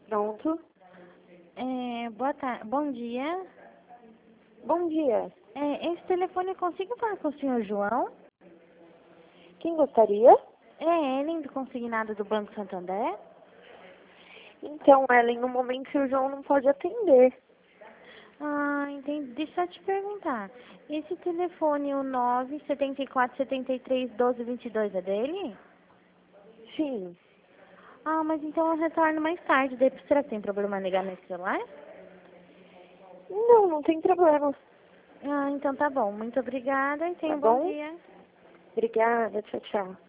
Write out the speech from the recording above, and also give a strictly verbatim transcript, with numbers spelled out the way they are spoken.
Pronto. É, boa tarde. Bom dia. Bom dia. É, esse telefone eu consigo falar com o senhor João? Quem gostaria? É Ellen, do consignado do Banco Santander? Então, Ellen, no momento o João não pode atender. Ah, entendi. Deixa eu te perguntar. Esse telefone, o nove sete quatro sete três um dois dois dois, é dele? Sim. Ah, mas então eu retorno mais tarde. Daí, será que tem problema ligar nesse celular? Não, não tem problema. Ah, então tá bom. Muito obrigada e Tá tenha um bom bom? dia. Obrigada. Tchau, tchau.